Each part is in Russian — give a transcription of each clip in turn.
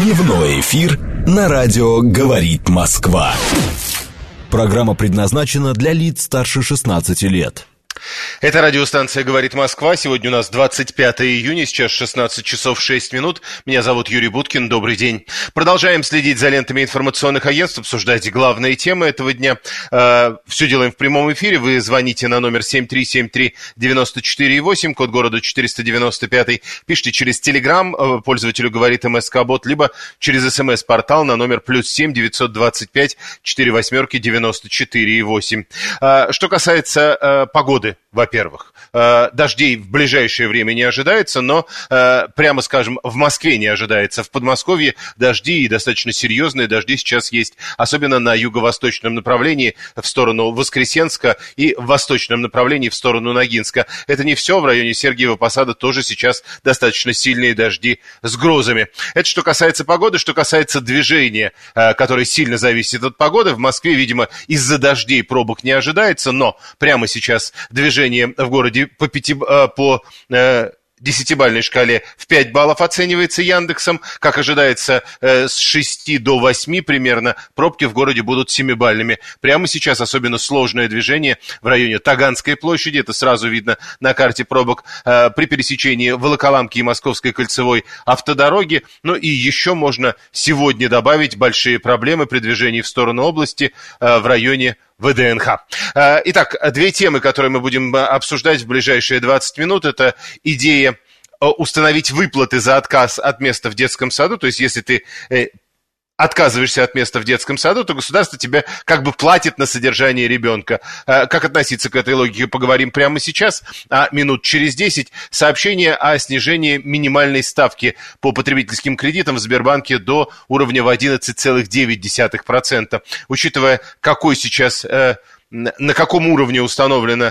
Дневной эфир на радио «Говорит Москва». Программа предназначена для лиц старше 16 лет. Это радиостанция «Говорит Москва». Сегодня у нас 25 июня, сейчас 16 часов 6 минут. Меня зовут Юрий Буткин. Добрый день. Продолжаем следить за лентами информационных агентств, обсуждать главные темы этого дня. Все делаем в прямом эфире. Вы звоните на номер 7373948, код города 495. Пишите через Telegram, пользователю говорит МСК-бот, либо через СМС-портал на номер +7 925 48 94 8. Что касается погоды, во-первых, дождей в ближайшее время не ожидается, но, прямо скажем, в Москве не ожидается. В Подмосковье дожди, и достаточно серьезные дожди сейчас есть, особенно на юго-восточном направлении в сторону Воскресенска и в восточном направлении в сторону Ногинска. Это не все, в районе Сергиева Посада тоже сейчас достаточно сильные дожди с грозами. Это что касается погоды. Что касается движения, которое сильно зависит от погоды, в Москве, видимо, из-за дождей пробок не ожидается, но прямо сейчас движение в городе по 10-бальной шкале в 5 баллов оценивается Яндексом. Как ожидается, с 6 до 8 примерно пробки в городе будут 7-бальными. Прямо сейчас особенно сложное движение в районе Таганской площади. Это сразу видно на карте пробок при пересечении Волоколамки и Московской кольцевой автодороги. Ну и еще можно сегодня добавить большие проблемы при движении в сторону области в районе ВДНХ. Итак, две темы, которые мы будем обсуждать в ближайшие 20 минут. Это идея установить выплаты за отказ от места в детском саду. То есть, если ты отказываешься от места в детском саду, то государство тебе как бы платит на содержание ребенка. Как относиться к этой логике, поговорим прямо сейчас. А минут через 10 сообщение о снижении минимальной ставки по потребительским кредитам в Сбербанке до уровня в 11,9%. Учитывая, какой сейчас... на каком уровне установлена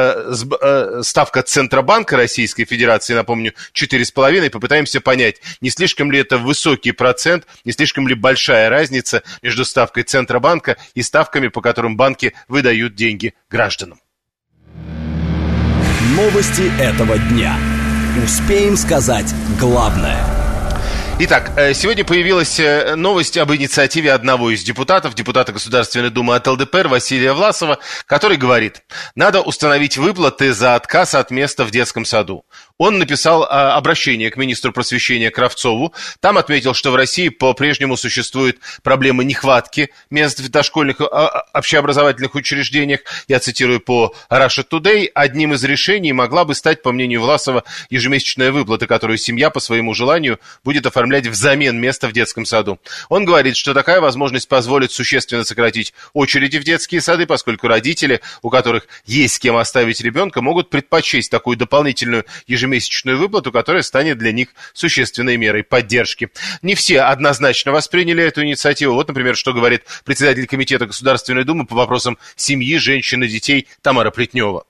ставка Центробанка Российской Федерации, напомню, 4,5, попытаемся понять, не слишком ли это высокий процент, не слишком ли большая разница между ставкой Центробанка и ставками, по которым банки выдают деньги гражданам. Новости этого дня. Успеем сказать главное. Итак, сегодня появилась новость об инициативе одного из депутатов, депутата Государственной Думы от ЛДПР Василия Власова, который говорит, надо установить выплаты за отказ от места в детском саду. Он написал обращение к министру просвещения Кравцову. Там отметил, что в России по-прежнему существует проблема нехватки мест в дошкольных общеобразовательных учреждениях. Я цитирую по Russia Today. Одним из решений могла бы стать, по мнению Власова, ежемесячная выплата, которую семья по своему желанию будет оформлять взамен места в детском саду. Он говорит, что такая возможность позволит существенно сократить очереди в детские сады, поскольку родители, у которых есть с кем оставить ребенка, могут предпочесть такую дополнительную ежемесячную выплату, которая станет для них существенной мерой поддержки. Не все однозначно восприняли эту инициативу. Вот, например, что говорит председатель Комитета Государственной Думы по вопросам семьи, женщин и детей Тамара Плетнева.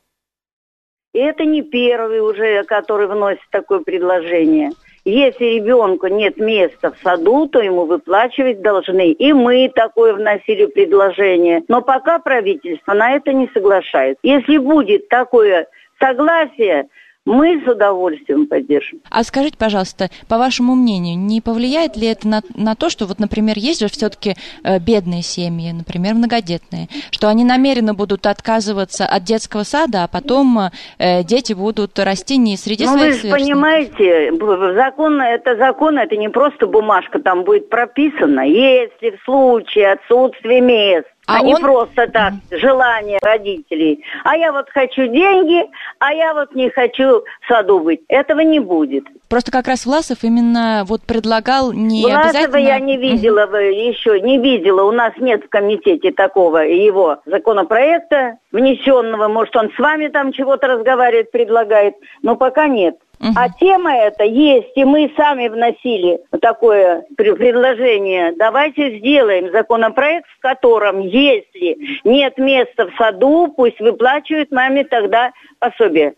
И это не первый уже, который вносит такое предложение. Если ребенку нет места в саду, то ему выплачивать должны. И мы такое вносили предложение. Но пока правительство на это не соглашается. Если будет такое согласие, мы с удовольствием поддержим. А скажите, пожалуйста, по вашему мнению, не повлияет ли это на то, что вот, например, есть же все-таки бедные семьи, например, многодетные, что они намеренно будут отказываться от детского сада, а потом дети будут расти не среди своих сверстников? Вы же понимаете, закон, это не просто бумажка, там будет прописано, если в случае отсутствия мест, не просто так, желание родителей. А я вот хочу деньги, а я вот не хочу в саду быть. Этого не будет. Просто как раз Власов именно вот предлагал не обязательно... Власова я не видела еще, не видела. У нас нет в комитете такого его законопроекта внесенного. Может, он с вами там чего-то разговаривает, предлагает, но пока нет. А тема эта есть, и мы сами вносили такое предложение. Давайте сделаем законопроект, в котором, если нет места в саду, пусть выплачивают маме тогда пособие.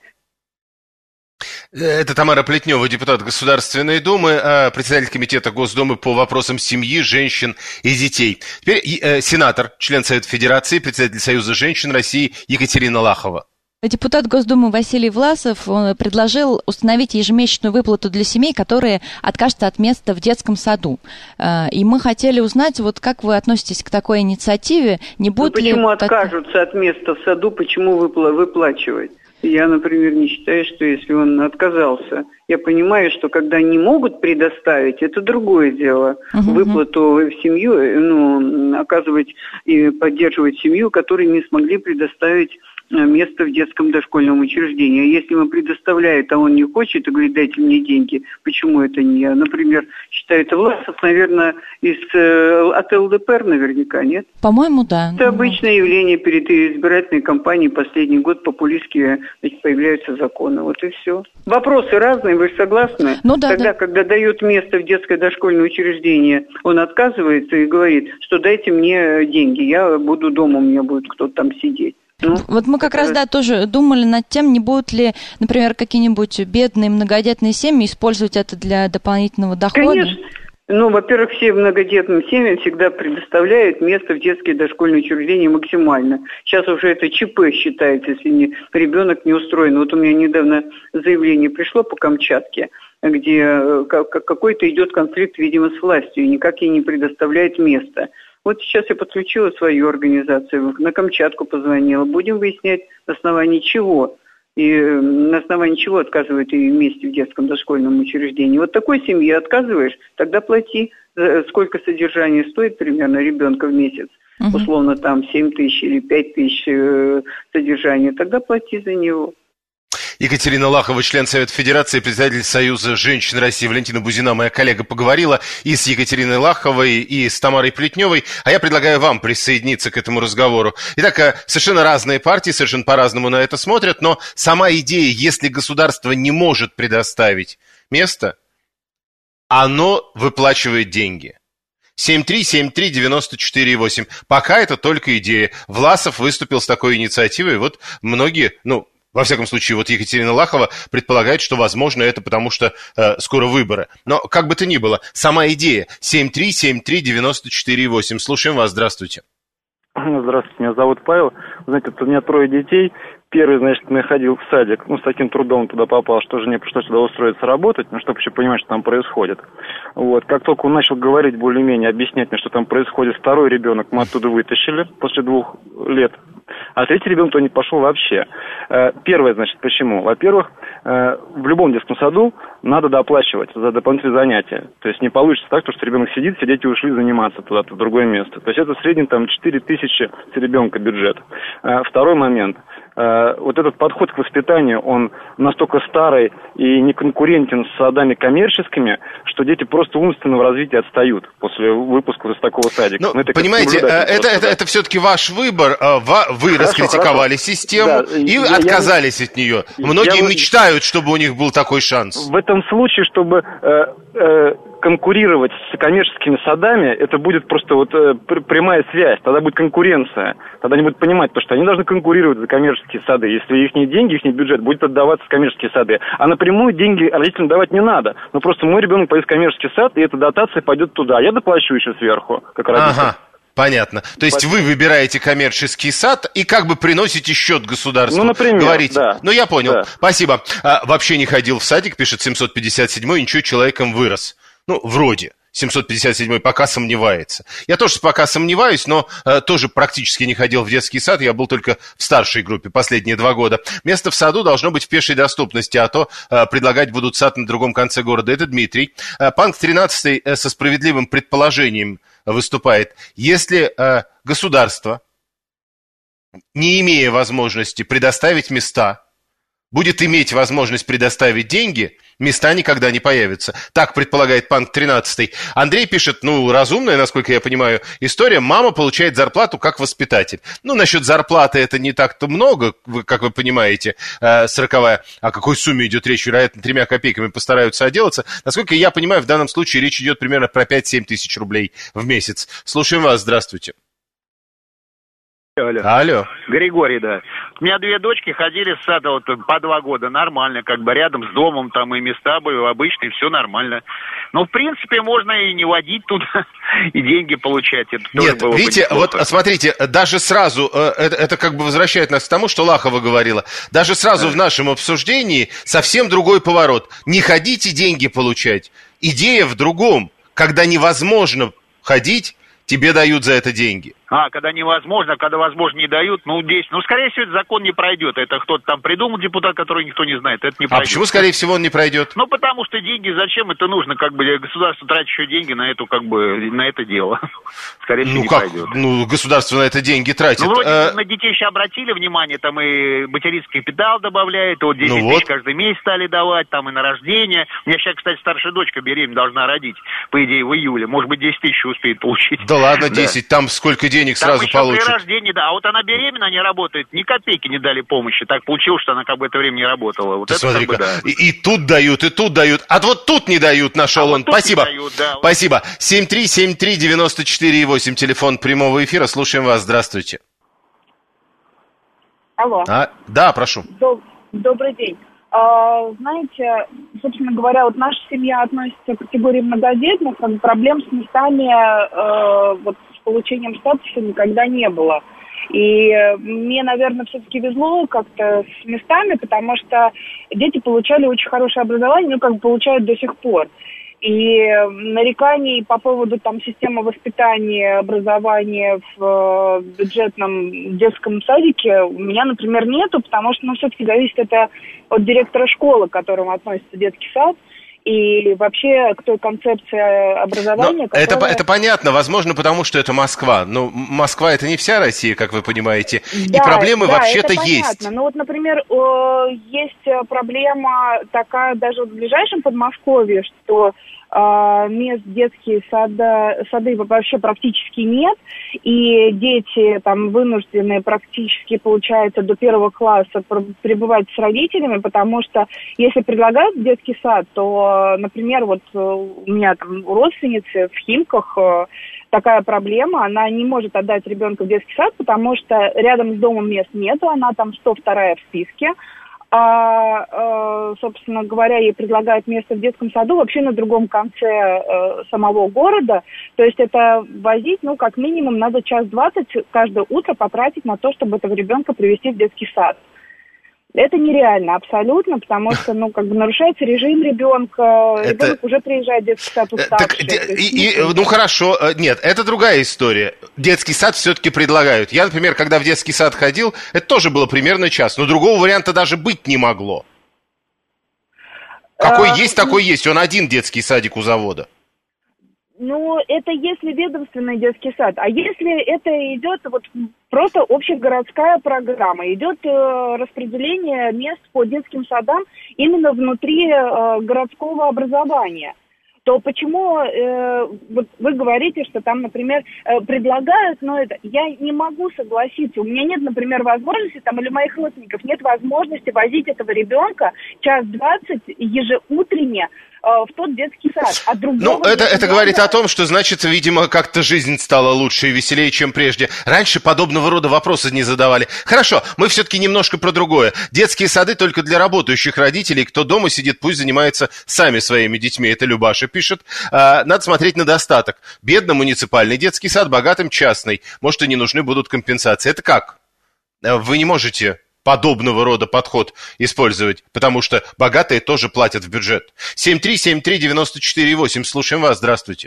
Это Тамара Плетнева, депутат Государственной Думы, председатель Комитета Госдумы по вопросам семьи, женщин и детей. Теперь сенатор, член Совета Федерации, председатель Союза женщин России Екатерина Лахова. Депутат Госдумы Василий Власов предложил установить ежемесячную выплату для семей, которые откажутся от места в детском саду. И мы хотели узнать, вот как вы относитесь к такой инициативе? Не будет почему откажутся от места в саду, почему выплачивать? Я, например, не считаю, что если он отказался. Я понимаю, что когда не могут предоставить, это другое дело. Выплату в семью, оказывать и поддерживать семью, которые не смогли предоставить место в детском дошкольном учреждении. А если ему предоставляют, а он не хочет, и говорит, дайте мне деньги, почему это не я? Например, считает Власов, наверное, от ЛДПР наверняка, нет? По-моему, да. Это обычное явление перед избирательной кампанией. Последний год популистские появляются законы. Вот и все. Вопросы разные, вы же согласны? Ну да. Тогда, когда дают место в детское дошкольное учреждение, он отказывается и говорит, что дайте мне деньги, я буду дома, у меня будет кто-то там сидеть. Вот мы как раз, тоже думали над тем, не будут ли, например, какие-нибудь бедные многодетные семьи использовать это для дополнительного дохода. Конечно. Во-первых, все многодетным семьям всегда предоставляют место в детские дошкольные учреждения максимально. Сейчас уже это ЧП считается, если ребенок не устроен. Вот у меня недавно заявление пришло по Камчатке, где какой-то идет конфликт, видимо, с властью, и никак ей не предоставляет место. Вот сейчас я подключила свою организацию, на Камчатку позвонила. Будем выяснять, на основании чего. И на основании чего отказывают ей вместе в детском дошкольном учреждении. Вот такой семье отказываешь, тогда плати, сколько содержание стоит примерно ребенка в месяц. Условно там 7 тысяч или 5 тысяч содержания, тогда плати за него. Екатерина Лахова, член Совета Федерации, председатель Союза женщин России. Валентина Бузина, моя коллега, поговорила и с Екатериной Лаховой, и с Тамарой Плетневой. А я предлагаю вам присоединиться к этому разговору. Итак, совершенно разные партии, совершенно по-разному на это смотрят, но сама идея, если государство не может предоставить место, оно выплачивает деньги. 7373948. Пока это только идея. Власов выступил с такой инициативой. Вот многие, во всяком случае, вот Екатерина Лахова предполагает, что, возможно, это потому, что скоро выборы. Но как бы то ни было, сама идея. 7373948. Слушаем вас. Здравствуйте. Здравствуйте, меня зовут Павел. Знаете, у меня 3 детей. Первый, я ходил в садик, с таким трудом туда попал, что жене пришлось туда устроиться работать, чтобы вообще понимать, что там происходит. Вот. Как только он начал говорить более-менее, объяснять мне, что там происходит, второй ребенок мы оттуда вытащили после 2 лет, а 3-й ребенок не пошел вообще. Первое, почему? Во-первых, в любом детском саду надо доплачивать за дополнительные занятия. То есть не получится так, что ребенок сидит, все дети ушли заниматься куда-то в другое место. То есть это в среднем 4 тысячи с ребенка бюджет. Второй момент. Вот этот подход к воспитанию, он настолько старый и не конкурентен с садами коммерческими, что дети просто умственного развития отстают после выпуска из такого садика. Понимаете, это все-таки ваш выбор. Вы раскритиковали систему и отказались от нее. Многие мечтают, чтобы у них был такой шанс. В этом случае, чтобы конкурировать с коммерческими садами, это будет просто прямая связь, тогда будет конкуренция. Тогда они будут понимать, что они должны конкурировать за коммерческие сады. Если их деньги, их бюджет будет отдаваться в коммерческие сады. А напрямую деньги родителям давать не надо. Просто мой ребенок пойдет в коммерческий сад, и эта дотация пойдет туда. Я доплачу еще сверху, как родитель. Ага. Понятно. То есть вы выбираете коммерческий сад и приносите счет государству. Например, говорите. Да. Я понял. Да. Спасибо. Вообще не ходил в садик, пишет 757-й, ничего, человеком вырос. Вроде. 757-й пока сомневается. Я тоже пока сомневаюсь, но тоже практически не ходил в детский сад. Я был только в старшей группе последние 2 года. Место в саду должно быть в пешей доступности, а то предлагать будут сад на другом конце города. Это Дмитрий. Панк 13 со справедливым предположением выступает. Если государство, не имея возможности предоставить места, будет иметь возможность предоставить деньги, места никогда не появятся. Так предполагает Панк 13. Андрей пишет, разумная, насколько я понимаю, история. Мама получает зарплату как воспитатель. Насчет зарплаты это не так-то много, как вы понимаете, 40-я. О какой сумме идет речь? Вероятно, 3 копейками постараются отделаться. Насколько я понимаю, в данном случае речь идет примерно про 5-7 тысяч рублей в месяц. Слушаем вас. Здравствуйте. Алло. Григорий, да. У меня 2 дочки ходили в сад вот по 2 года, нормально, как бы рядом с домом, там и места были обычные, все нормально. Но, в принципе, можно и не водить туда, и деньги получать. Это Нет, тоже было видите, бы вот смотрите, даже сразу, это как бы возвращает нас к тому, что Лахова говорила, даже сразу в нашем обсуждении совсем другой поворот. Не ходите деньги получать. Идея в другом. Когда невозможно ходить, тебе дают за это деньги. Когда невозможно, когда возможно не дают, здесь, скорее всего, этот закон не пройдет. Это кто-то там придумал, депутат, который никто не знает, это не пройдет. А почему, скорее всего, он не пройдет? Потому что деньги, зачем это нужно, государство тратит еще деньги на на это дело. Скорее всего, не пройдет. Государство на это деньги тратит. Вроде на детей еще обратили внимание, там и материнский капитал добавляет, 10 тысяч каждый месяц стали давать, там и на рождение. У меня сейчас, кстати, старшая дочка беременна должна родить, по идее, в июле. Может быть, 10 тысяч успеет получить. Да ладно, 10, там сколько денег сразу получит. При рождении, да. А вот она беременна, не работает, ни копейки не дали помощи. Так получилось, что она это время не работала. Вот ты это смотри-ка, да. и тут дают, и тут дают. А вот тут не дают, нашел он. Спасибо. Дают, да. Спасибо. 7373948, телефон прямого эфира. Слушаем вас. Здравствуйте. Алло. Да, прошу. Добрый день. Знаете, собственно говоря, вот наша семья относится к категории многодетных, проблем с местами, с получением статуса никогда не было. И мне, наверное, все-таки везло как-то с местами, потому что дети получали очень хорошее образование, получают до сих пор. И нареканий по поводу системы воспитания, образования в бюджетном детском садике у меня, например, нету, потому что, все-таки зависит это от директора школы, к которому относится детский сад, и вообще к той концепции образования, которая... Это понятно, возможно, потому что это Москва. Но Москва — это не вся Россия, как вы понимаете, да, и проблемы вообще-то это есть. Ну например, есть проблема такая даже в ближайшем Подмосковье, что мест детские сады вообще практически нет, и дети вынуждены практически, получается, до 1 класса пребывать с родителями, потому что если предлагают детский сад, то, например, у меня у родственницы в Химках такая проблема, она не может отдать ребенка в детский сад, потому что рядом с домом мест нету, она 102-я в списке. Собственно говоря, ей предлагают место в детском саду вообще на другом конце самого города. То есть это возить, как минимум, надо 1:20 каждое утро потратить на то, чтобы этого ребенка привести в детский сад. Это нереально абсолютно, потому что, нарушается режим ребенка, ребенок уже приезжает в детский сад уставший. Хорошо, нет, это другая история. Детский сад все-таки предлагают. Я, например, когда в детский сад ходил, это тоже было примерно час, но другого варианта даже быть не могло. Какой есть, такой есть. Он один детский садик у завода. Это если ведомственный детский сад. А если это идет просто общегородская программа, идет распределение мест по детским садам именно внутри городского образования, то почему вы говорите, что там, например, предлагают, я не могу согласиться. У меня нет, например, возможности, или у моих родственников нет возможности возить этого ребенка 1:20 ежеутренне в тот детский сад. А это говорит о том, что, значит, видимо, как-то жизнь стала лучше и веселее, чем прежде. Раньше подобного рода вопросы не задавали. Хорошо, мы все-таки немножко про другое. Детские сады только для работающих родителей. Кто дома сидит, пусть занимается сами своими детьми. Это Любаша пишет. Надо смотреть на достаток. Бедным муниципальный детский сад, богатым частный. Может, и не нужны будут компенсации. Это как? Вы не можете подобного рода подход использовать, потому что богатые тоже платят в бюджет. 7373948, слушаем вас, здравствуйте.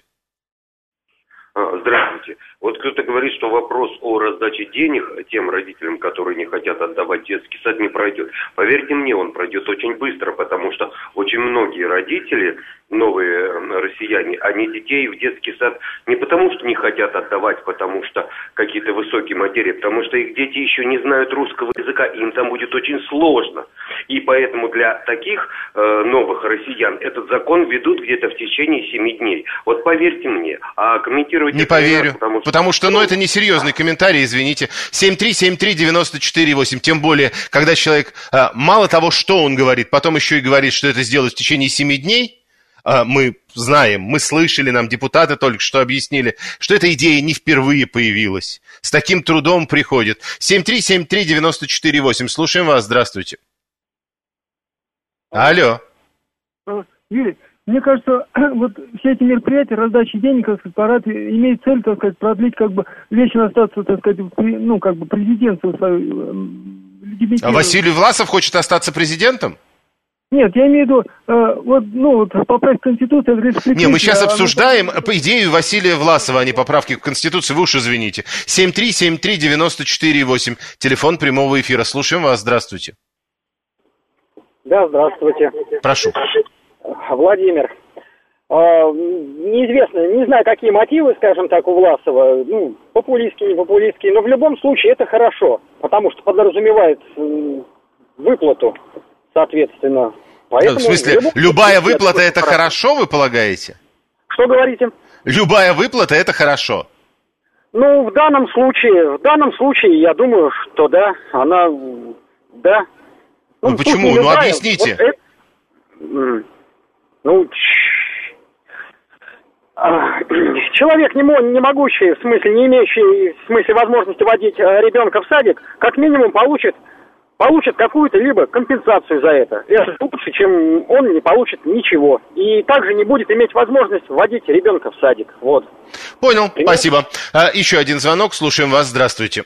Здравствуйте. Вот кто-то говорит, что вопрос о раздаче денег тем родителям, которые не хотят отдавать детский сад, не пройдет. Поверьте мне, он пройдет очень быстро, потому что очень многие родители, новые россияне, они детей в детский сад не потому, что не хотят отдавать, потому что какие-то высокие материи, потому что их дети еще не знают русского языка, и им там будет очень сложно. И поэтому для таких новых россиян этот закон ведут где-то в течение 7 дней. Вот поверьте мне, а комментировать... Не поверю, потому что это несерьезный комментарий, извините. 7373948, тем более, когда человек, мало того, что он говорит, потом еще и говорит, что это сделать в течение 7 дней, мы знаем, мы слышали, нам депутаты только что объяснили, что эта идея не впервые появилась. С таким трудом приходит. 7373948. Слушаем вас. Здравствуйте. Алло. Юрий, мне кажется, вот все эти мероприятия, раздачи денег, так сказать, парад имеет цель, так сказать, продлить, как бы, вечно остаться, так сказать, как бы президентству свою. А Василий Власов хочет остаться президентом? Нет, я имею в виду, поправить Конституцию... Не, мы сейчас обсуждаем по идее Василия Власова, а не поправки к Конституции, вы уж извините. 7373948, телефон прямого эфира. Слушаем вас, здравствуйте. Да, здравствуйте. Прошу. Владимир. Неизвестно, не знаю, какие мотивы, скажем так, у Власова, популистские, не популистские, но в любом случае это хорошо, потому что подразумевает выплату, соответственно. Поэтому в смысле, любая выплата это хорошо, вы полагаете? Что говорите? Любая выплата это хорошо. В данном случае, я думаю, что да, она, да. Почему? Объясните. Человек не могущий, в смысле, не имеющий, в смысле, возможности водить ребенка в садик, как минимум получит какую-то либо компенсацию за это. Это лучше, чем он не получит ничего. И также не будет иметь возможность водить ребенка в садик. Вот. Понял, спасибо. Еще один звонок, слушаем вас, здравствуйте.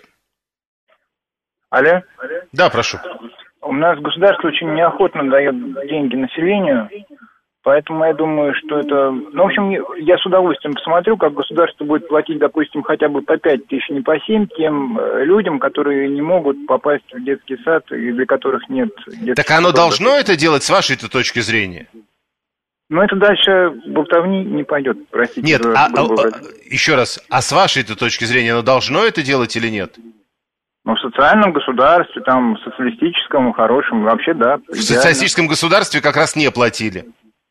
Алло? Да, прошу. У нас государство очень неохотно дает деньги населению, поэтому я думаю, что это... в общем, я с удовольствием посмотрю, как государство будет платить, допустим, хотя бы по 5 тысяч, не по 7, тем людям, которые не могут попасть в детский сад и для которых нет детских Так оно должно это делать с вашей точки зрения? Это дальше болтовни не пойдет, простите. Нет, еще раз, а с вашей точки зрения оно должно это делать или нет? В социальном государстве, там, социалистическом, хорошем, вообще, да. В социалистическом государстве как раз не платили.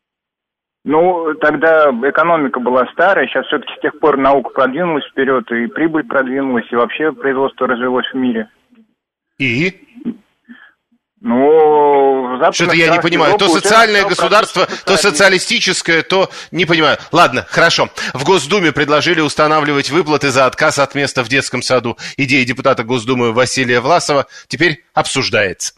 Тогда экономика была старая, сейчас все-таки с тех пор наука продвинулась вперед, и прибыль продвинулась, и вообще производство развилось в мире. И? Что-то я не понимаю. То социальное государство, то социалистическое, то... Не понимаю. Ладно, хорошо. В Госдуме предложили устанавливать выплаты за отказ от места в детском саду. Идея депутата Госдумы Василия Власова теперь обсуждается.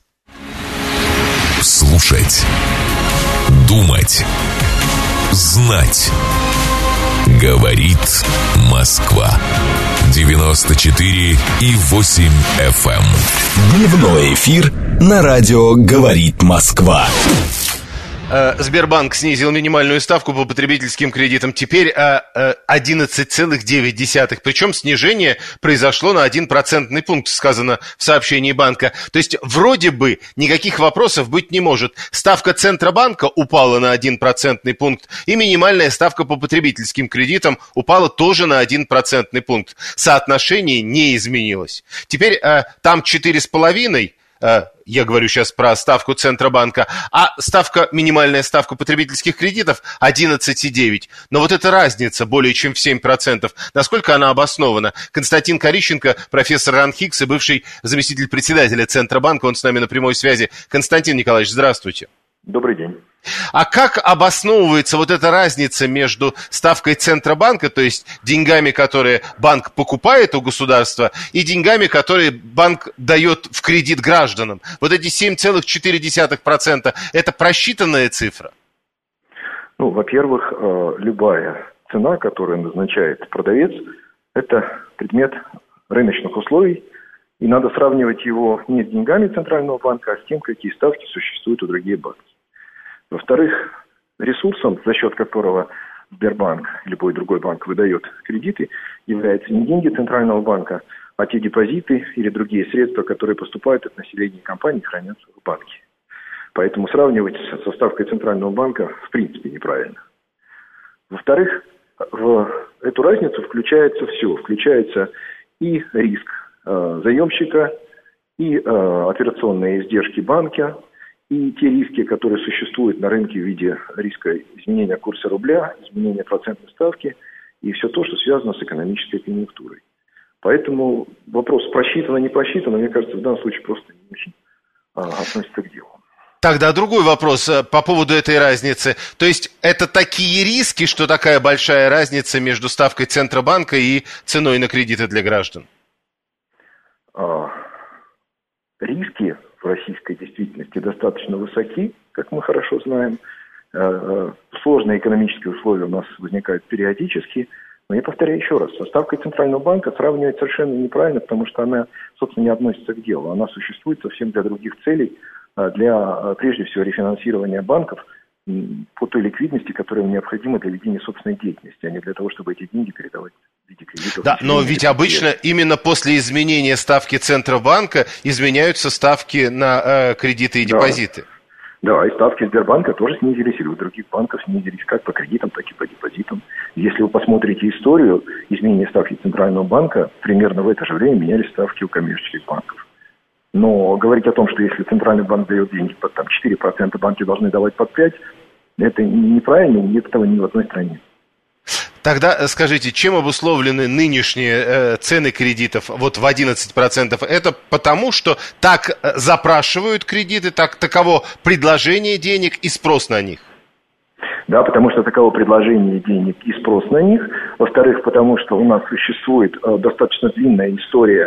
Слушать. Думать. Знать. Говорит Москва. 94,8 FM. Дневной эфир на радио «Говорит Москва». Сбербанк снизил минимальную ставку по потребительским кредитам. Теперь 11,9. Причем снижение произошло на 1 процентный пункт, сказано в сообщении банка. То есть вроде бы никаких вопросов быть не может. Ставка Центробанка упала на 1 процентный пункт, и минимальная ставка по потребительским кредитам упала тоже на 1 процентный пункт. Соотношение не изменилось. Теперь там 4,5%. Я говорю сейчас про ставку Центробанка, а минимальная ставка потребительских кредитов 11,9. Но вот эта разница более чем в 7%. Насколько она обоснована? Константин Корищенко, профессор РАНХИКС и бывший заместитель председателя Центробанка, он с нами на прямой связи. Константин Николаевич, здравствуйте. Добрый день. А как обосновывается вот эта разница между ставкой Центробанка, то есть деньгами, которые банк покупает у государства, и деньгами, которые банк дает в кредит гражданам? Вот эти 7,4% – это просчитанная цифра? Во-первых, любая цена, которую назначает продавец, это предмет рыночных условий, и надо сравнивать его не с деньгами Центрального банка, а с тем, какие ставки существуют у других банков. Во-вторых, ресурсом, за счет которого Сбербанк, любой другой банк выдает кредиты, являются не деньги Центрального банка, а те депозиты или другие средства, которые поступают от населения компании и хранятся в банке. Поэтому сравнивать со ставкой Центрального банка в принципе неправильно. Во-вторых, в эту разницу включается все. Включается и риск заемщика, и операционные издержки банка, и те риски, которые существуют на рынке в виде риска изменения курса рубля, изменения процентной ставки и все то, что связано с экономической конъюнктурой. Поэтому вопрос просчитано, не просчитано, мне кажется, в данном случае просто не очень относится к делу. Тогда другой вопрос по поводу этой разницы. То есть это такие риски, что такая большая разница между ставкой Центробанка и ценой на кредиты для граждан? Риски в российской действительности достаточно высоки, как мы хорошо знаем. Сложные экономические условия у нас возникают периодически. Но я повторяю еще раз, со ставкой Центрального банка сравнивать совершенно неправильно, потому что она, собственно, не относится к делу. Она существует совсем для других целей, для, прежде всего, рефинансирования банков по той ликвидности, которая необходима для ведения собственной деятельности, а не для того, чтобы эти деньги передавать в виде кредитов. Да, но ведь обычно именно после изменения ставки Центробанка изменяются ставки на кредиты и депозиты. Да, и ставки Сбербанка тоже снизились, или у других банков снизились как по кредитам, так и по депозитам. Если вы посмотрите историю изменения ставки Центрального банка, примерно в это же время менялись ставки у коммерческих банков. Но говорить о том, что если Центральный банк дает деньги под 4%, банки должны давать под 5%, это неправильно, и нет этого ни в одной стране. Тогда скажите, чем обусловлены нынешние цены кредитов вот в 11%? Это потому, что так запрашивают кредиты, таково предложение денег и спрос на них? Да, потому что таково предложение денег и спрос на них. Во-вторых, потому что у нас существует достаточно длинная история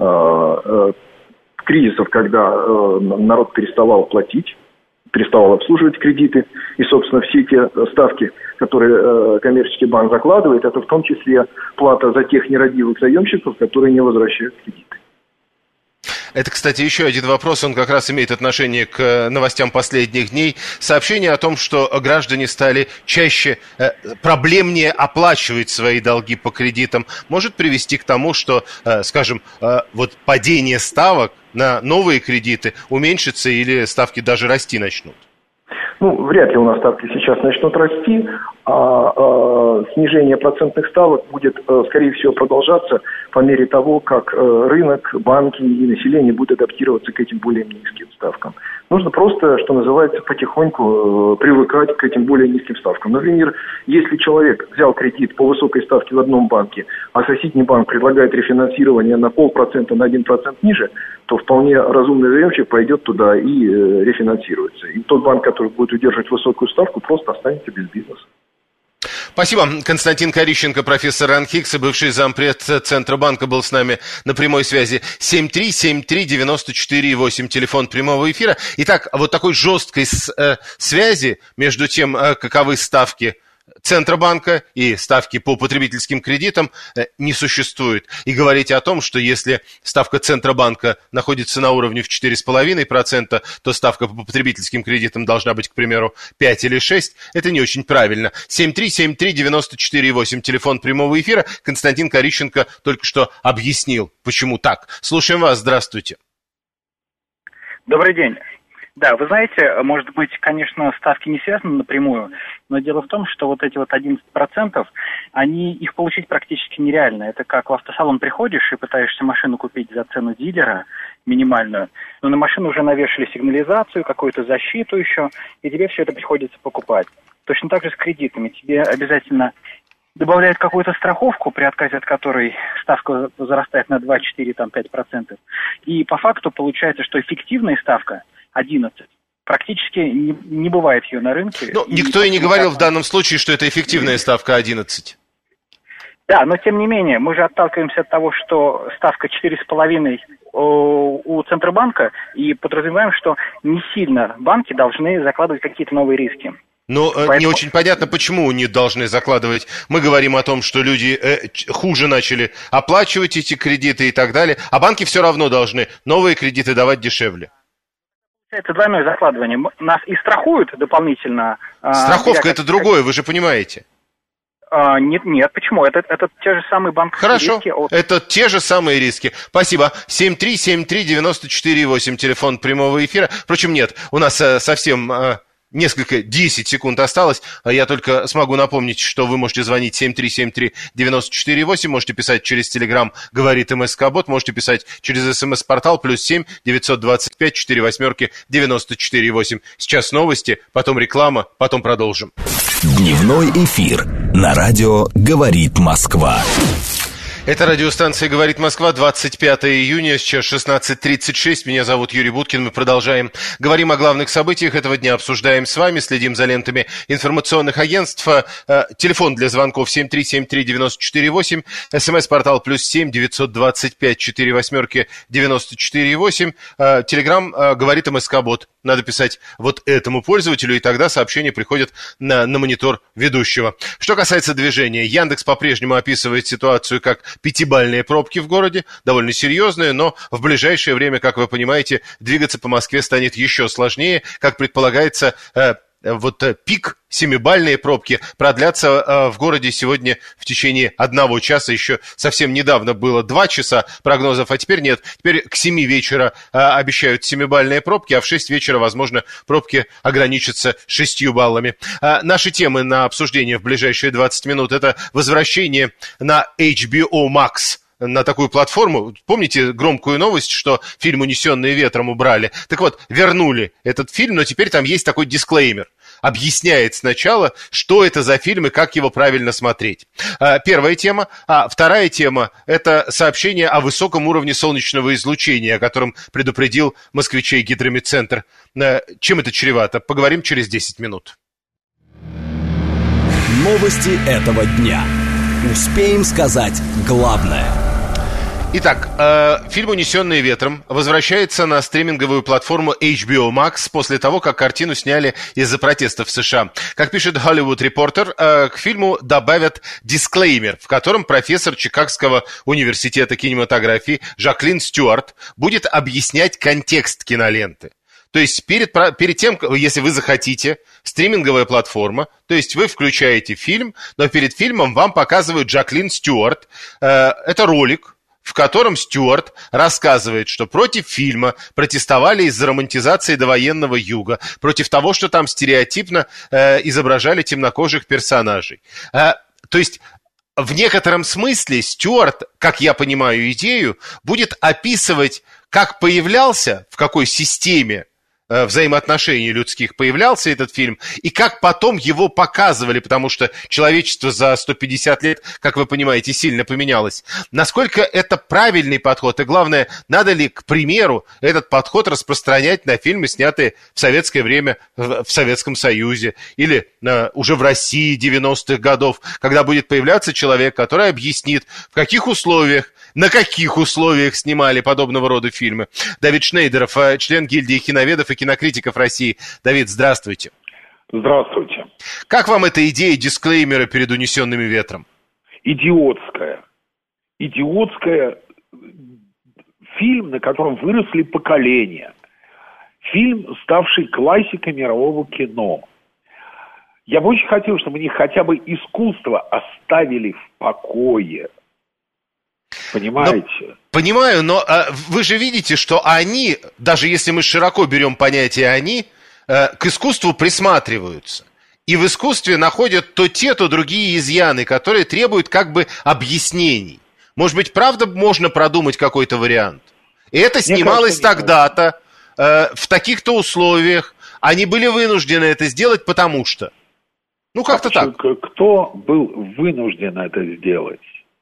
кризисов, когда народ переставал платить, переставал обслуживать кредиты. И, собственно, все те ставки, которые коммерческий банк закладывает, это в том числе плата за тех нерадивых заемщиков, которые не возвращают кредиты. Это, кстати, еще один вопрос, он как раз имеет отношение к новостям последних дней. Сообщение о том, что граждане стали чаще, проблемнее оплачивать свои долги по кредитам, может привести к тому, что, скажем, вот падение ставок на новые кредиты уменьшится или ставки даже расти начнут? Ну, вряд ли у нас ставки сейчас начнут расти, а снижение процентных ставок будет, скорее всего, продолжаться по мере того, как рынок, банки и население будут адаптироваться к этим более низким ставкам. Нужно просто, что называется, потихоньку привыкать к этим более низким ставкам. Например, если человек взял кредит по высокой ставке в одном банке, а соседний банк предлагает рефинансирование на 0,5%, на 1% ниже, то вполне разумный заемщик пойдет туда и рефинансируется. И тот банк, который будет удерживать высокую ставку, просто останется без бизнеса. Спасибо. Константин Корищенко, профессор РАН-Хиггса, бывший зампред Центробанка, был с нами на прямой связи. 7373948, телефон прямого эфира. Итак, вот такой жесткой связи между тем, каковы ставки Центробанка и ставки по потребительским кредитам не существует. И говорить о том, что если ставка Центробанка находится на уровне в 4,5%, то ставка по потребительским кредитам должна быть, к примеру, 5 или 6, это не очень правильно. 7373948, телефон прямого эфира. Константин Корищенко только что объяснил, почему так. Слушаем вас, здравствуйте. Добрый день. Да, вы знаете, может быть, конечно, ставки не связаны напрямую, но дело в том, что вот эти вот 11%, их получить практически нереально. Это как в автосалон приходишь и пытаешься машину купить за цену дилера минимальную, но на машину уже навешали сигнализацию, какую-то защиту еще, и тебе все это приходится покупать. Точно так же с кредитами. Тебе обязательно добавляют какую-то страховку, при отказе от которой ставка возрастает на 2, 4, 5%. И по факту получается, что эффективная ставка 11. Практически не бывает ее на рынке. Ну, никто и не говорил в данном случае, что это эффективная ставка 11. Да, но тем не менее, мы же отталкиваемся от того, что ставка 4,5 у Центробанка, и подразумеваем, что не сильно банки должны закладывать какие-то новые риски. Но не очень понятно, почему не должны закладывать. Мы говорим о том, что люди хуже начали оплачивать эти кредиты и так далее, а банки все равно должны новые кредиты давать дешевле. Это двойное закладывание. Нас и страхуют дополнительно. Страховка это другое, вы же понимаете. Нет, почему? Это те же самые банковские риски. Хорошо, это те же самые риски. Спасибо. 7373948, телефон прямого эфира. Впрочем, нет, у нас совсем... 10 секунд осталось. Я только смогу напомнить, что вы можете звонить 7373948, можете писать через Telegram «Говорит МСК-бот», можете писать через СМС-портал +7 925 48 948. Сейчас новости, потом реклама, потом продолжим. Дневной эфир на радио «Говорит Москва». Это радиостанция «Говорит Москва», 25 июня, сейчас 16:36. Меня зовут Юрий Буткин. Мы продолжаем. Говорим о главных событиях этого дня, обсуждаем с вами, следим за лентами информационных агентств. Телефон для звонков 7373948, СМС-портал +7 925 48 94,8. Телеграм «Говорит МСК-бот». Надо писать вот этому пользователю, и тогда сообщения приходят на монитор ведущего. Что касается движения, Яндекс по-прежнему описывает ситуацию как 5-бальные пробки в городе, довольно серьезные, но в ближайшее время, как вы понимаете, двигаться по Москве станет еще сложнее. Как предполагается, пик 7-бальные пробки продлятся в городе сегодня в течение 1 часа. Еще совсем недавно было 2 часа прогнозов, а теперь нет. Теперь к 7 вечера обещают 7-бальные пробки, а в 6 вечера, возможно, пробки ограничатся 6 баллами. Наши темы на обсуждение в ближайшие 20 минут – это возвращение на HBO Max, на такую платформу. Помните громкую новость, что фильм «Унесенные ветром» убрали? Так вот, вернули этот фильм, но теперь там есть такой дисклеймер. Объясняет сначала, что это за фильм и как его правильно смотреть. Первая тема. Вторая тема – это сообщение о высоком уровне солнечного излучения, о котором предупредил москвичей Гидромедцентр. Чем это чревато? Поговорим через 10 минут. Новости этого дня. Успеем сказать главное. Итак, фильм «Унесенные ветром» возвращается на стриминговую платформу HBO Max после того, как картину сняли из-за протестов в США. Как пишет Hollywood Reporter, к фильму добавят дисклеймер, в котором профессор Чикагского университета кинематографии Жаклин Стюарт будет объяснять контекст киноленты. То есть перед тем, если вы захотите, стриминговая платформа, то есть вы включаете фильм, но перед фильмом вам показывают Жаклин Стюарт. Это ролик, в котором Стюарт рассказывает, что против фильма протестовали из-за романтизации довоенного юга, против того, что там стереотипно изображали темнокожих персонажей. То есть в некотором смысле Стюарт, как я понимаю идею, будет описывать, как появлялся, в какой системе взаимоотношений людских появлялся этот фильм, и как потом его показывали, потому что человечество за 150 лет, как вы понимаете, сильно поменялось. Насколько это правильный подход, и главное, надо ли, к примеру, этот подход распространять на фильмы, снятые в советское время в Советском Союзе, или уже в России 90-х годов, когда будет появляться человек, который объяснит, в каких условиях, на каких условиях снимали подобного рода фильмы. Давид Шнейдеров, член гильдии киноведов и кинокритиков России. Давид, здравствуйте. Здравствуйте. Как вам эта идея дисклеймера перед «Унесенными ветром»? Идиотская. Идиотская. Фильм, на котором выросли поколения. Фильм, ставший классикой мирового кино. Я бы очень хотел, чтобы они хотя бы искусство оставили в покое. Понимаете? Понимаю, но вы же видите, что они, даже если мы широко берем понятие «они», к искусству присматриваются. И в искусстве находят то те, то другие изъяны, которые требуют как бы объяснений. Может быть, правда можно продумать какой-то вариант? И это снималось тогда-то, в таких-то условиях. Они были вынуждены это сделать, потому что... Ну, как-то так. Кто был вынужден это сделать?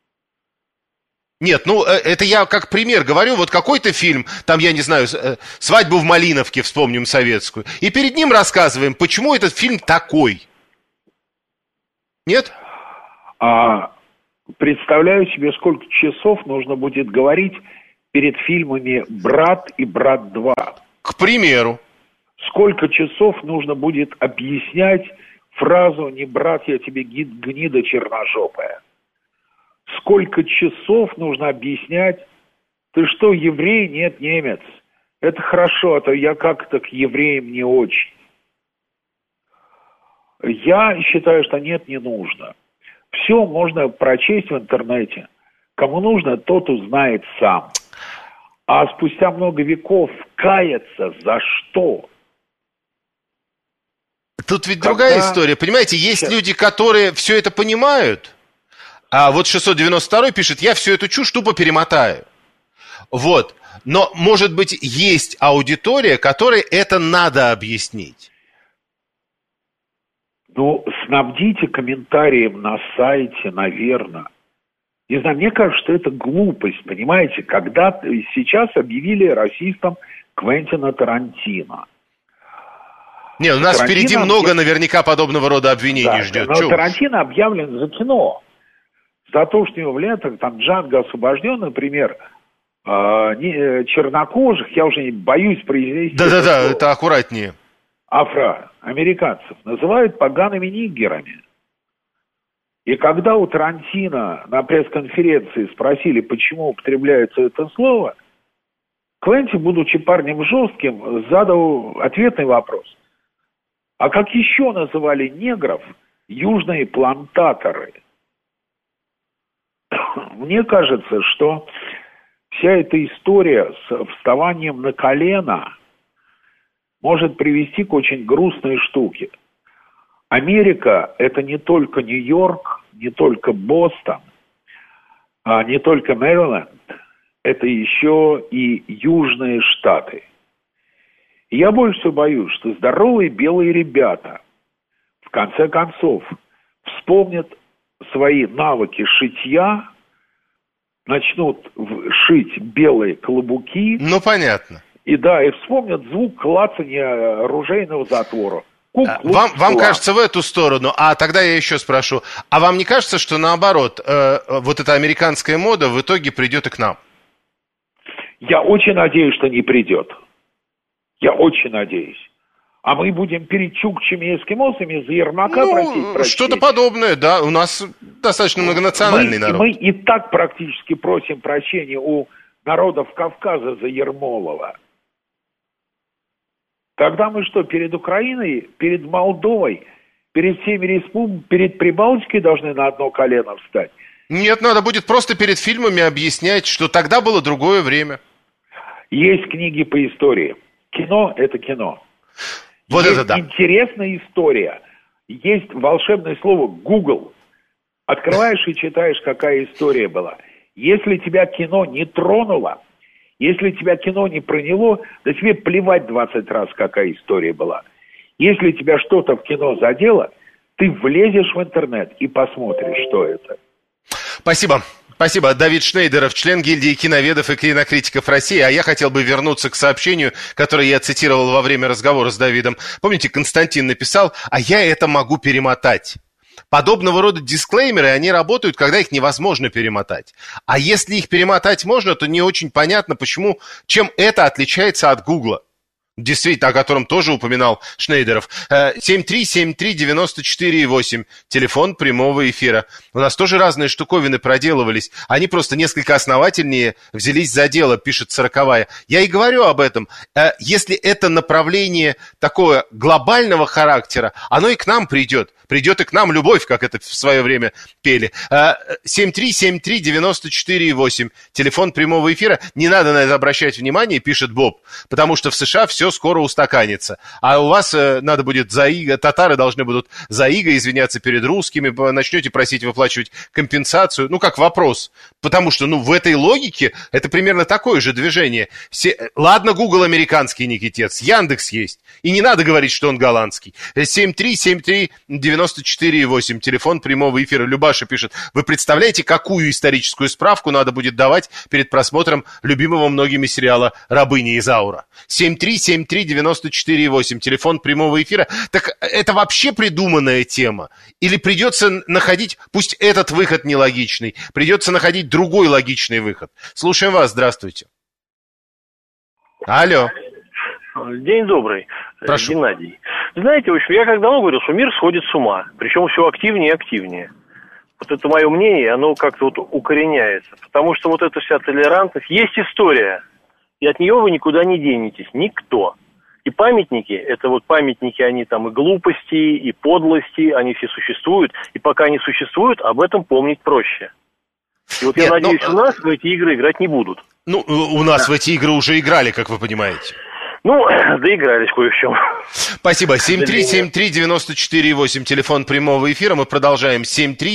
Нет, это я как пример говорю, вот какой-то фильм, там, я не знаю, «Свадьбу в Малиновке», вспомним советскую, и перед ним рассказываем, почему этот фильм такой. Нет? Представляю себе, сколько часов нужно будет говорить перед фильмами «Брат» и «Брат 2». К примеру. Сколько часов нужно будет объяснять фразу «Не брат я тебе, гнида черножопая». Сколько часов нужно объяснять, ты что, еврей? Нет, немец. Это хорошо, а то я как-то к евреям не очень. Я считаю, что нет, не нужно. Все можно прочесть в интернете. Кому нужно, тот узнает сам. А спустя много веков каяться за что? Тут ведь другая история. Понимаете, есть люди, которые все это понимают. А вот 692 пишет, я всю эту чушь тупо перемотаю. Вот. Но, может быть, есть аудитория, которой это надо объяснить. Ну, снабдите комментарием на сайте, наверное. Не знаю, мне кажется, что это глупость, понимаете, когда сейчас объявили расистом Квентина Тарантино. Не, у нас впереди много наверняка подобного рода обвинений ждет. Но Тарантино объявлен за кино. За то, что его в лентах, там, Джанго освобожден, например, чернокожих, я уже не боюсь произнести. Да-да-да, это аккуратнее. Афроамериканцев называют погаными нигерами. И когда у Тарантино на пресс-конференции спросили, почему употребляется это слово, Квентин, будучи парнем жестким, задал ответный вопрос. А как еще называли негров южные плантаторы? Мне кажется, что вся эта история с вставанием на колено может привести к очень грустной штуке. Америка – это не только Нью-Йорк, не только Бостон, не только Мэриленд, это еще и Южные Штаты. И я больше всего боюсь, что здоровые белые ребята в конце концов вспомнят свои навыки шитья, начнут шить белые клобуки. Ну, понятно. И вспомнят звук клацания оружейного затвора. Вам кажется в эту сторону, а тогда я еще спрошу, а вам не кажется, что наоборот, вот эта американская мода в итоге придет и к нам? Я очень надеюсь, что не придет. Я очень надеюсь. А мы будем перед чукчами и эскимосами за Ермака просить. Что-то подобное, да. У нас достаточно многонациональный народ. Мы и так практически просим прощения у народов Кавказа за Ермолова. Тогда мы что, перед Украиной, перед Молдовой, перед всеми республиками, перед Прибалтикой должны на одно колено встать? Нет, надо будет просто перед фильмами объяснять, что тогда было другое время. Есть книги по истории. Кино – это кино. Вот есть это да. Интересная история. Есть волшебное слово Google. Открываешь и читаешь, какая история была. Если тебя кино не тронуло, если тебя кино не проняло, да тебе плевать 20 раз, какая история была. Если тебя что-то в кино задело, ты влезешь в интернет и посмотришь, что это. Спасибо. Спасибо. Давид Шнейдеров, член гильдии киноведов и кинокритиков России. А я хотел бы вернуться к сообщению, которое я цитировал во время разговора с Давидом. Помните, Константин написал, а я это могу перемотать. Подобного рода дисклеймеры, они работают, когда их невозможно перемотать. А если их перемотать можно, то не очень понятно, чем это отличается от Гугла. Действительно, о котором тоже упоминал Шнейдеров. 7373948, телефон прямого эфира. У нас тоже разные штуковины проделывались. Они просто несколько основательнее взялись за дело, пишет 40-я. Я и говорю об этом. Если это направление такое глобального характера, оно и к нам придет. Придет и к нам любовь, как это в свое время пели. 7373948, телефон прямого эфира. Не надо на это обращать внимание, пишет Боб, потому что в США все скоро устаканится. А у вас надо будет татары должны будут за иго извиняться перед русскими, начнете просить выплачивать компенсацию. Ну, как вопрос. Потому что, в этой логике это примерно такое же движение. Ладно, Google американский никитец, Яндекс есть. И не надо говорить, что он голландский. 7373948, телефон прямого эфира. Любаша пишет, вы представляете, какую историческую справку надо будет давать перед просмотром любимого многими сериала «Рабыня Изаура»? 7373948, телефон прямого эфира. Так это вообще придуманная тема? Или придется находить, пусть этот выход нелогичный, придется находить другой логичный выход? Слушаем вас, здравствуйте. Алло. День добрый. Прошу. Геннадий. Знаете, в общем, я как давно говорил, что мир сходит с ума. Причем все активнее и активнее. Вот это мое мнение, оно как-то укореняется. Потому что вот эта вся толерантность, есть история. И от нее вы никуда не денетесь. Никто. И памятники, это вот памятники, они там и глупости, и подлости, они все существуют. И пока они существуют, об этом помнить проще. И вот я надеюсь, у нас в эти игры играть не будут. У нас в эти игры уже играли, как вы понимаете. Доигрались кое в чем. Спасибо. 7373948, телефон прямого эфира. Мы продолжаем.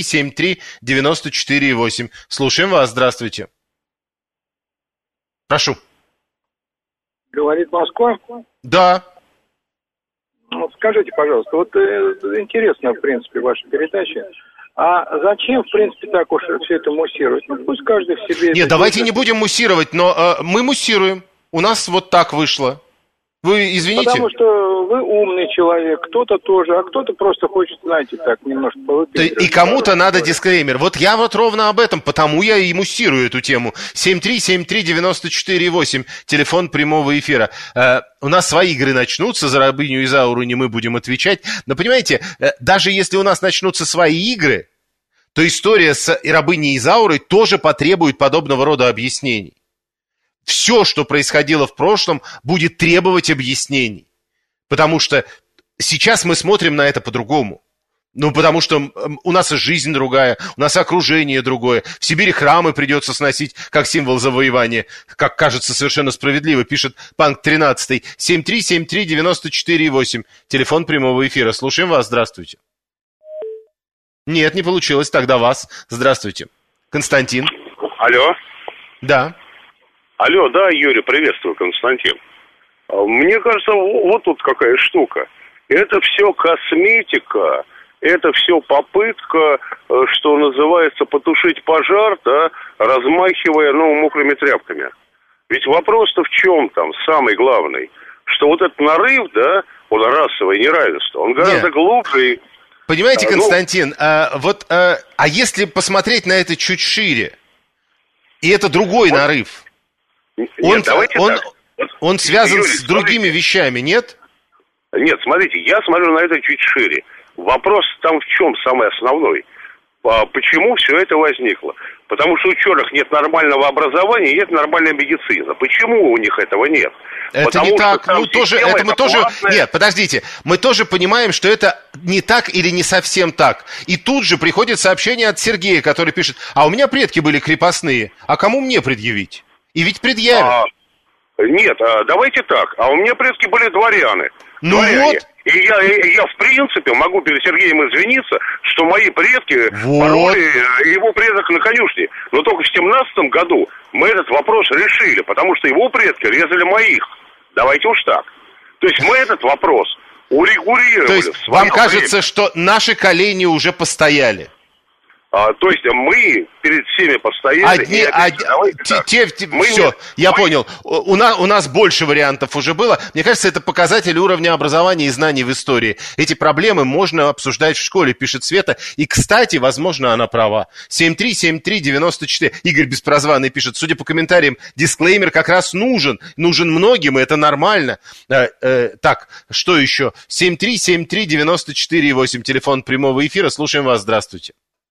7373948. Слушаем вас. Здравствуйте. Прошу. Говорит Москва? Да. Скажите, пожалуйста, вот интересно, в принципе, ваша передача. А зачем, в принципе, так уж все это муссировать? Ну, пусть каждый в себе... Нет, давайте не будем муссировать, но мы муссируем. У нас вот так вышло. Вы извините? Потому что вы умный человек, кто-то тоже, а кто-то просто хочет, знаете, так, немножко повыпендривать. И кому-то надо дисклеймер. Вот я вот ровно об этом, потому я и муссирую эту тему. 7373948, телефон прямого эфира. У нас свои игры начнутся, за рабыню Изауру не мы будем отвечать. Но понимаете, даже если у нас начнутся свои игры, то история с рабыней Изаурой тоже потребует подобного рода объяснений. Все, что происходило в прошлом, будет требовать объяснений. Потому что сейчас мы смотрим на это по-другому. Ну, потому что у нас и жизнь другая, у нас окружение другое. В Сибири храмы придется сносить как символ завоевания, как кажется совершенно справедливо, пишет Панк 13. 7373948, телефон прямого эфира. Слушаем вас, здравствуйте. Нет, не получилось, тогда вас. Здравствуйте. Константин. Алло. Да. Алло, да, Юрий, приветствую, Константин. Мне кажется, вот тут какая штука. Это все косметика, это все попытка, что называется, потушить пожар, да, размахивая, мокрыми тряпками. Ведь вопрос-то в чем там, самый главный? Что вот этот нарыв, да, вот расовое неравенство, он гораздо глубже. Понимаете, Константин, а если посмотреть на это чуть шире, и это другой нарыв, он связан Юрий, с другими вещами, нет? Нет, смотрите, я смотрю на это чуть шире. Вопрос там в чем самый основной? Почему все это возникло? Потому что у ученых нет нормального образования, нет нормальной медицины. Почему у них этого нет? Это не так. Нет, подождите. Мы тоже понимаем, что это не так или не совсем так. И тут же приходит сообщение от Сергея, который пишет: а у меня предки были крепостные, а кому мне предъявить? И ведь предъявят. Нет, давайте так. А у меня предки были дворяне. Ну вот. И я в принципе могу перед Сергеем извиниться, что мои предки пороли его предок на конюшне. Но только в 17 году мы этот вопрос решили, потому что его предки резали моих. Давайте уж так. То есть мы этот вопрос урегулировали. То есть вам кажется, что наши колени уже постояли? То есть мы перед всеми постояли. Я понял. У нас больше вариантов уже было. Мне кажется, это показатель уровня образования и знаний в истории. Эти проблемы можно обсуждать в школе, пишет Света. И, кстати, возможно, она права. 7373948. Игорь Беспрозванный пишет: судя по комментариям, дисклеймер как раз нужен. Нужен многим, и это нормально. Так, что еще? 7373948. Телефон прямого эфира. Слушаем вас. Здравствуйте.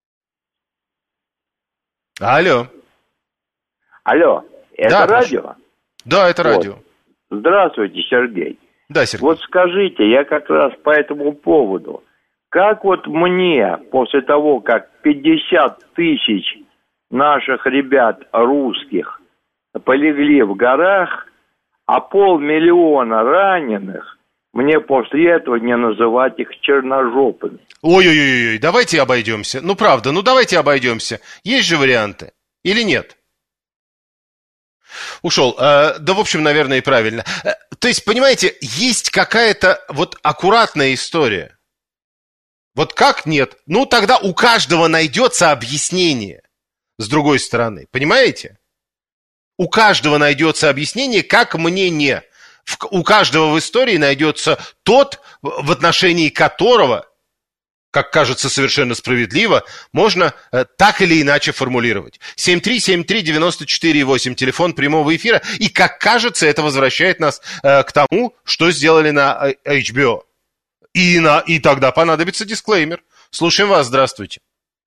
Алло. Алло, это да, радио? прошу. Да, это радио. Здравствуйте, Сергей. Да, Сергей. Вот скажите, я как раз по этому поводу, как вот мне после того, как 50 тысяч наших ребят русских полегли в горах, а 500 000 раненых, мне после этого не называть их черножопыми? Ой-ой-ой, давайте обойдемся. Ну, правда, давайте обойдемся. Есть же варианты? Или нет? Ушел. Да, в общем, наверное, и правильно. То есть, понимаете, есть какая-то вот аккуратная история. Вот как нет? Ну, тогда у каждого найдется объяснение. С другой стороны. Понимаете? У каждого найдется объяснение, как мне не. У каждого в истории найдется тот, в отношении которого, как кажется совершенно справедливо, можно так или иначе формулировать. 7373948, телефон прямого эфира. И, как кажется, это возвращает нас к тому, что сделали на HBO. И тогда понадобится дисклеймер. Слушаем вас, здравствуйте.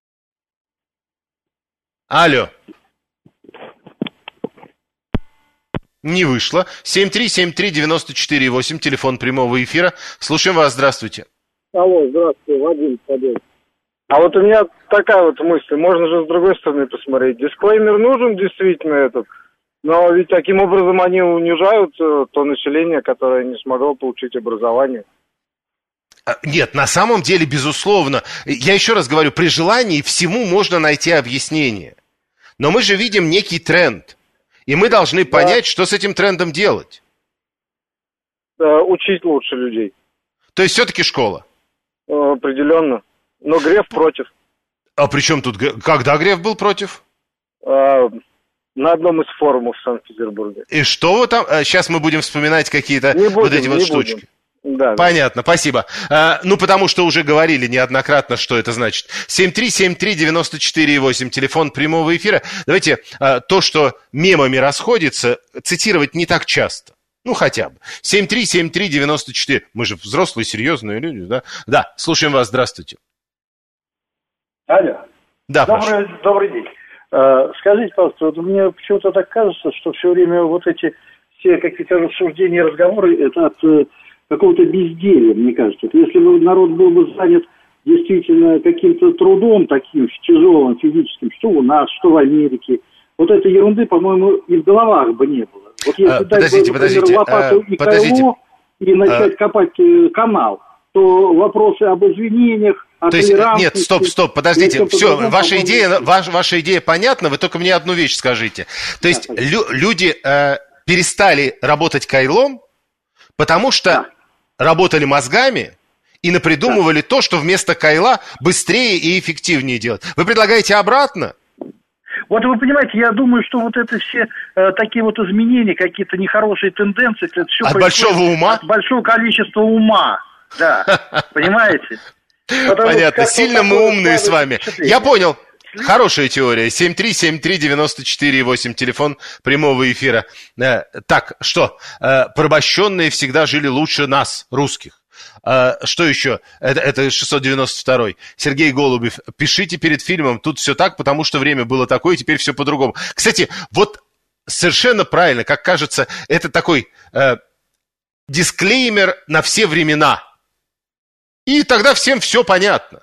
Алло. Не вышло. 7373948, телефон прямого эфира. Слушаем вас, здравствуйте. Алло, здравствуйте, Вадим Садов. А вот у меня такая вот мысль, можно же с другой стороны посмотреть. Дисклеймер нужен действительно этот, но ведь таким образом они унижают то население, которое не смогло получить образование. Нет, на самом деле, безусловно. Я еще раз говорю, при желании всему можно найти объяснение. Но мы же видим некий тренд. И мы должны понять, что с этим трендом делать. Учить лучше людей. То есть все-таки школа? Определенно. Но Греф против. А при чем тут... Когда Греф был против? На одном из форумов в Санкт-Петербурге. И что вы там... Сейчас мы будем вспоминать какие-то вот эти вот штучки. Да, понятно, спасибо. Потому что уже говорили неоднократно, что это значит. 7373948, телефон прямого эфира. Давайте то, что мемами расходится, цитировать не так часто. Хотя бы. 7373948. Мы же взрослые, серьезные люди, да? Да, слушаем вас, здравствуйте. Алло. Да, добрый день. Скажите, пожалуйста, вот мне почему-то так кажется, что все время вот эти все какие-то рассуждения и разговоры, это от какого-то безделия, мне кажется. Если бы народ был бы занят действительно каким-то трудом таким тяжелым, физическим, что у нас, что в Америке, вот этой ерунды, по-моему, и в головах бы не было. Вот если дать, например, лопату и кайло и начать копать канал, то вопросы об извинениях, о толерантности... Нет, стоп, подождите. Все, ваша идея понятна, вы только мне одну вещь скажите. То есть люди перестали работать кайлом, потому что работали мозгами и напридумывали то, что вместо кайла быстрее и эффективнее делать. Вы предлагаете обратно? Вот вы понимаете, я думаю, что вот это все такие вот изменения, какие-то нехорошие тенденции, это все от большого ума? От большого количества ума, да, понимаете? Понятно, сильно мы умные с вами. Я понял. Хорошая теория. 7373948, телефон прямого эфира. Так, что? Порабощенные всегда жили лучше нас, русских. Что еще? Это 692-й. Сергей Голубев. Пишите перед фильмом. Тут все так, потому что время было такое, теперь все по-другому. Кстати, вот совершенно правильно, как кажется, это такой дисклеймер на все времена. И тогда всем все понятно.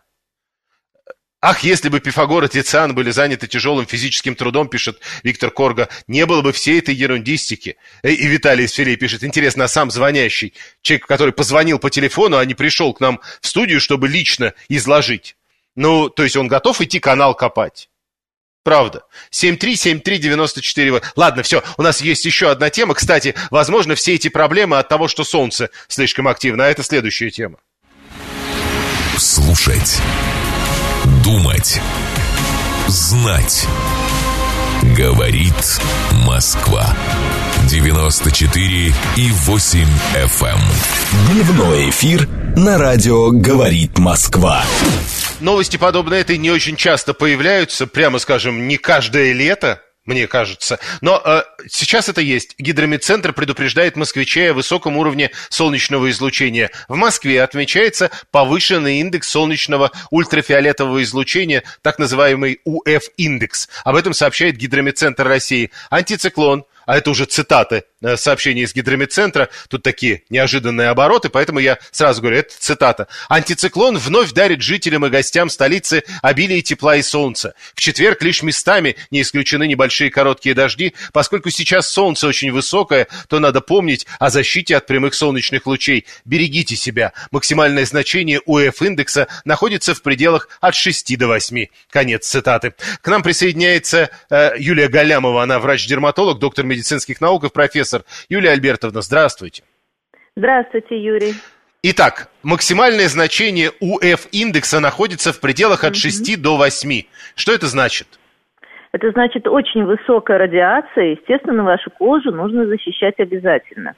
Ах, если бы Пифагор и Тициан были заняты тяжелым физическим трудом, пишет Виктор Корга, не было бы всей этой ерундистики. И Виталий из Филей пишет, интересно, а сам звонящий, человек, который позвонил по телефону, а не пришел к нам в студию, чтобы лично изложить. То есть он готов идти канал копать. Правда. 7373948. Ладно, все, у нас есть еще одна тема. Кстати, возможно, все эти проблемы от того, что солнце слишком активно, а это следующая тема. Слушать. Думать. Знать. Говорит Москва. 94,8 FM. Дневной эфир на радио «Говорит Москва». Новости, подобные этой, не очень часто появляются, прямо скажем, не каждое лето, мне кажется. Но сейчас это есть. Гидрометцентр предупреждает москвичей о высоком уровне солнечного излучения. В Москве отмечается повышенный индекс солнечного ультрафиолетового излучения, так называемый УФ-индекс. Об этом сообщает Гидрометцентр России. Антициклон, а это уже цитаты сообщения из Гидрометцентра, тут такие неожиданные обороты, поэтому я сразу говорю, это цитата. Антициклон вновь дарит жителям и гостям столицы обилие тепла и солнца. В четверг лишь местами не исключены небольшие короткие дожди. Поскольку сейчас солнце очень высокое, то надо помнить о защите от прямых солнечных лучей. Берегите себя. Максимальное значение УФ-индекса находится в пределах от 6 до 8. Конец цитаты. К нам присоединяется Юлия Галямова, она врач-дерматолог, доктор медицинских наук и профессор. Юлия Альбертовна, здравствуйте. Здравствуйте, Юрий. Итак, максимальное значение УФ-индекса находится в пределах от 6 до 8. Что это значит? Это значит очень высокая радиация. Естественно, вашу кожу нужно защищать обязательно.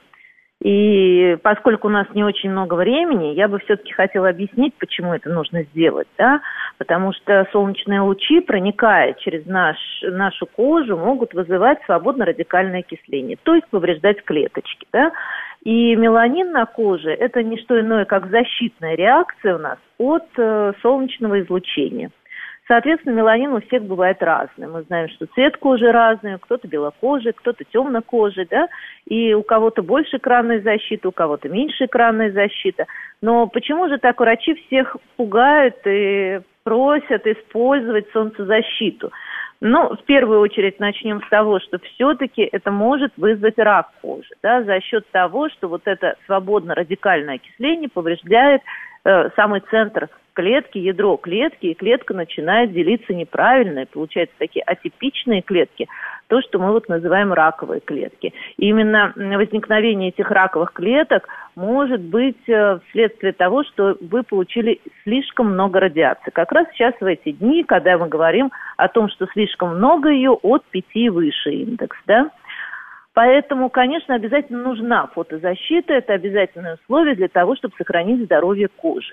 И поскольку у нас не очень много времени, я бы все-таки хотела объяснить, почему это нужно сделать, да? Потому что солнечные лучи, проникая через нашу кожу, могут вызывать свободно-радикальное окисление, то есть повреждать клеточки, да? И меланин на коже – это не что иное, как защитная реакция у нас от солнечного излучения. Соответственно, меланин у всех бывает разный. Мы знаем, что цвет кожи разный, кто-то белокожий, кто-то темнокожий, да, и у кого-то больше экранная защита, у кого-то меньше экранная защита. Но почему же так врачи всех пугают и просят использовать солнцезащиту? Ну, в первую очередь начнем с того, что все-таки это может вызвать рак кожи, да, за счет того, что вот это свободно-радикальное окисление повреждает самый центр клетки, ядро клетки, и клетка начинает делиться неправильно, и получаются такие атипичные клетки, то, что мы вот называем раковые клетки. И именно возникновение этих раковых клеток может быть вследствие того, что вы получили слишком много радиации. Как раз сейчас в эти дни, когда мы говорим о том, что слишком много ее, от 5 и выше индекс, да? Поэтому, конечно, обязательно нужна фотозащита. Это обязательное условие для того, чтобы сохранить здоровье кожи.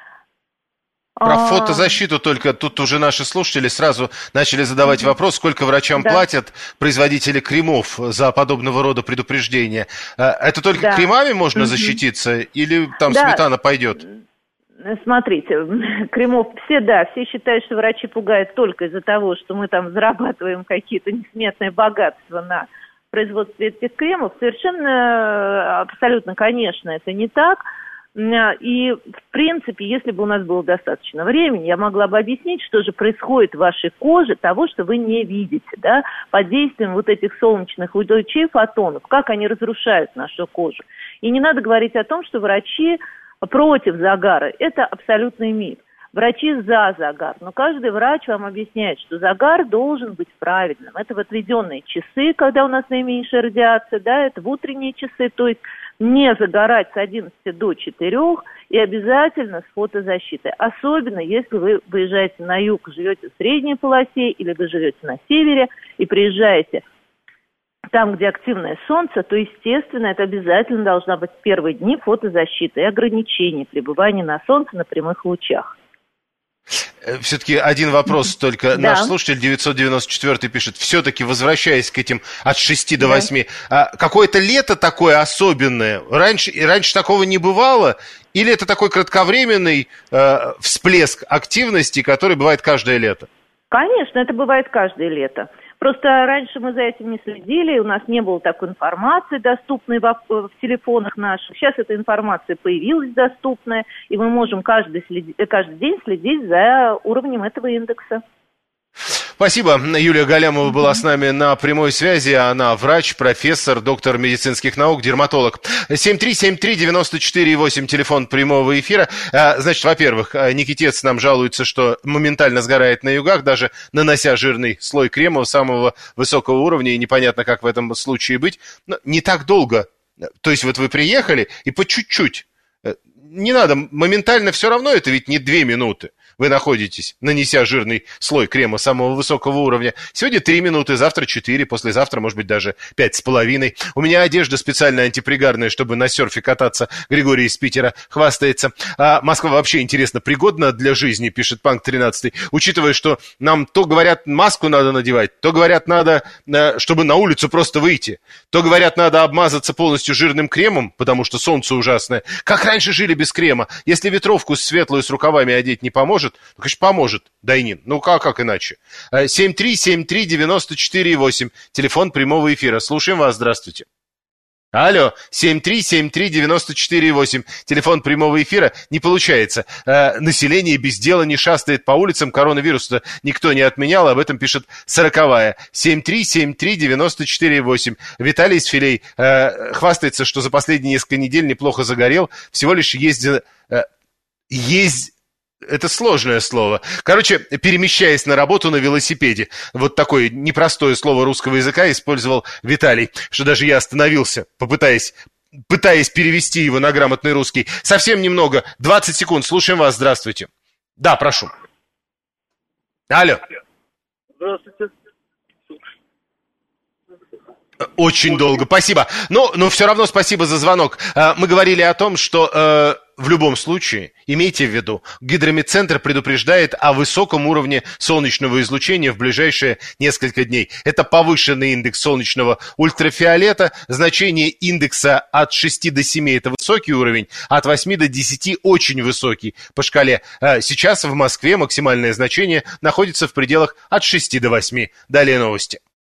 Про фотозащиту только тут уже наши слушатели сразу начали задавать вопрос, сколько врачам платят производители кремов за подобного рода предупреждения. Это только кремами можно защититься или там сметана пойдет? Смотрите, кремов все считают, что врачи пугают только из-за того, что мы там зарабатываем какие-то несметные богатства на производстве этих кремов. Совершенно, абсолютно, конечно, это не так. И, в принципе, если бы у нас было достаточно времени, я могла бы объяснить, что же происходит в вашей коже, того, что вы не видите, да, под действием вот этих солнечных лучей, фотонов, как они разрушают нашу кожу. И не надо говорить о том, что врачи против загара. Это абсолютный миф. Врачи за загар. Но каждый врач вам объясняет, что загар должен быть правильным. Это в отведенные часы, когда у нас наименьшая радиация, да, это в утренние часы, то есть не загорать с 11 до 4 и обязательно с фотозащитой. Особенно, если вы выезжаете на юг, живете в средней полосе или вы живете на севере и приезжаете там, где активное солнце, то, естественно, это обязательно должна быть в первые дни фотозащита и ограничение пребывания на солнце на прямых лучах. Все-таки один вопрос только. Наш слушатель 994 пишет, все-таки возвращаясь к этим от 6 до 8, какое-то лето такое особенное, раньше такого не бывало, или это такой кратковременный всплеск активности, который бывает каждое лето? Конечно, это бывает каждое лето. Просто раньше мы за этим не следили, у нас не было такой информации, доступной в телефонах наших. Сейчас эта информация появилась доступная, и мы можем каждый день следить за уровнем этого индекса. Спасибо. Юлия Галямова была с нами на прямой связи. Она врач, профессор, доктор медицинских наук, дерматолог. 7373948, телефон прямого эфира. Значит, во-первых, Никитец нам жалуется, что моментально сгорает на югах, даже нанося жирный слой крема самого высокого уровня, и непонятно, как в этом случае быть. Но не так долго. То есть вот вы приехали, и по чуть-чуть. Не надо, моментально все равно, это ведь не 2 минуты. Вы находитесь, нанеся жирный слой крема самого высокого уровня. Сегодня 3 минуты, завтра 4, послезавтра, может быть, даже 5,5. У меня одежда специально антипригарная, чтобы на серфе кататься. Григорий из Питера хвастается. Москва вообще, интересно, пригодна для жизни, пишет Панк 13. Учитывая, что нам то говорят, маску надо надевать, то говорят, надо, чтобы на улицу просто выйти, то говорят, надо обмазаться полностью жирным кремом, потому что солнце ужасное. Как раньше жили без крема? Если ветровку светлую с рукавами одеть не поможет, ну, конечно, поможет, Дайнин. Ну, как иначе? 7373948, телефон прямого эфира. Слушаем вас, здравствуйте. Алло, 7373948, телефон прямого эфира. Не получается. Население без дела не шастает по улицам, коронавирус-то никто не отменял, об этом пишет 40-я. 7373948. Виталий из Филей хвастается, что за последние несколько недель неплохо загорел, всего лишь это сложное слово. Короче, перемещаясь на работу на велосипеде. Вот такое непростое слово русского языка использовал Виталий, что даже я остановился, пытаясь перевести его на грамотный русский. Совсем немного, 20 секунд, слушаем вас, здравствуйте. Да, прошу. Алло. Здравствуйте. Очень долго, спасибо. Но все равно спасибо за звонок. Мы говорили о том, что в любом случае, имейте в виду, Гидрометцентр предупреждает о высоком уровне солнечного излучения в ближайшие несколько дней. Это повышенный индекс солнечного ультрафиолета, значение индекса от 6 до 7 – это высокий уровень, от 8 до 10 – очень высокий по шкале. Сейчас в Москве максимальное значение находится в пределах от 6 до 8. Далее новости.